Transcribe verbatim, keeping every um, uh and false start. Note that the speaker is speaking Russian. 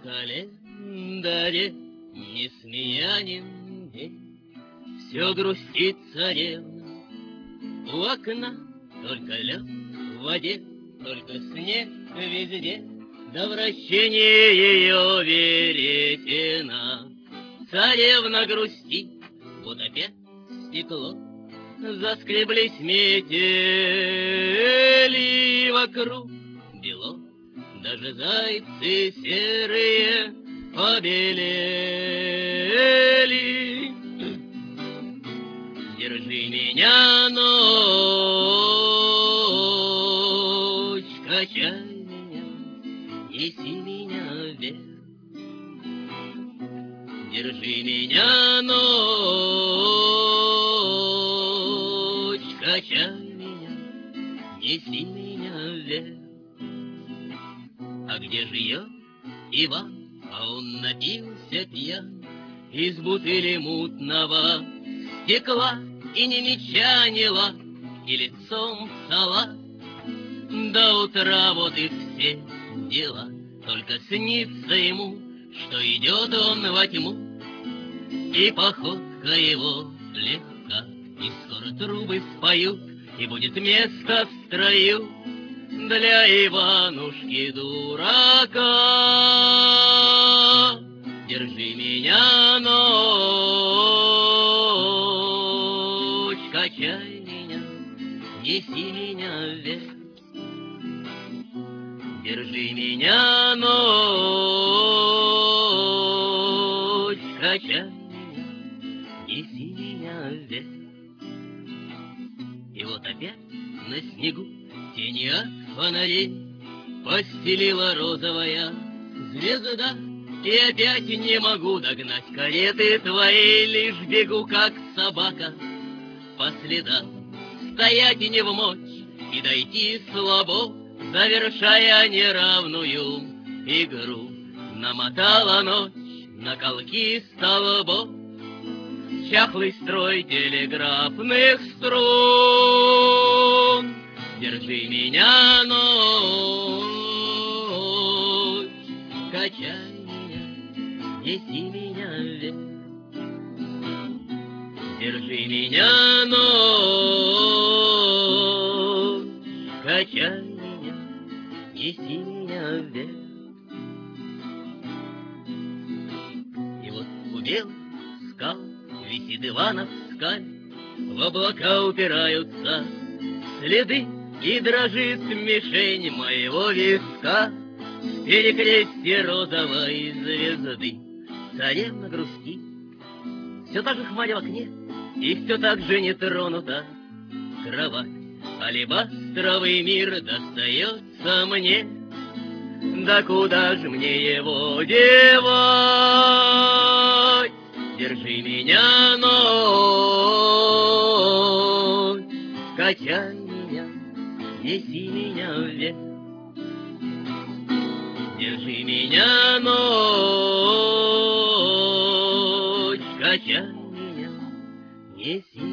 календаре несмеянен день, все грустит царевна. У окна только лед в воде, только снег везде, до вращения ее веретена. Царевна грустит, вот опять стекло, заскреблись метели вокруг бело, даже зайцы серые побелели. Держи меня, ночь, качай меня, неси меня вверх. Держи меня, ночь, качай меня, неси меня вверх. А где живет Иван? А он напился пьян из бутыли мутного стекла, и ни меча, ни лад, и лицом салат. До утра вот и все дела, только снится ему, что идет он во тьму, и походка его легка, и скоро трубы споют, и будет место в строю для Иванушки дурака. Держи меня, ночь, качай меня, неси меня вверх. Держи меня, ночь, качай меня, неси меня вверх. И вот опять на снегу тени от фонарей постелила розовая звезда. И опять не могу догнать кареты твоей, лишь бегу, как собака, по следам. Стоять и не вмочь, и дойти слабо, завершая неравную игру. Намотала ночь на колки столбов чахлый строй телеграфных струн. Держи меня, ночь, качай меня, неси меня вверх. Держи меня, ночь, качай меня, неси меня вверх. И вот у белых скал висит Иванов скаль, в облака упираются следы, и дрожит мишень моего виска в перекрестье розовой звезды. Царевна грустит, все так же хмарь в окне, и все так же не тронута кровать. Алебастровый мир достается мне, да куда ж мне его девать? Держи меня, ночь, качай меня, неси меня вверх. Держи меня, ночь, качай меня, неси